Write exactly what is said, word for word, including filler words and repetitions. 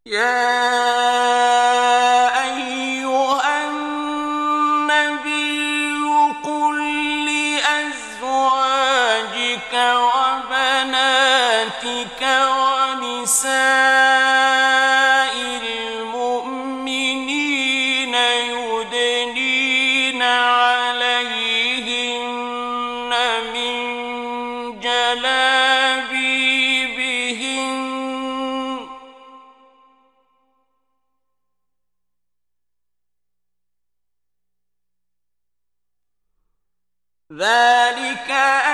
يا أيها النبي قل لأزواجك وبناتك ونساء المؤمنين يدنين عليهن من جلابيبهن ذلك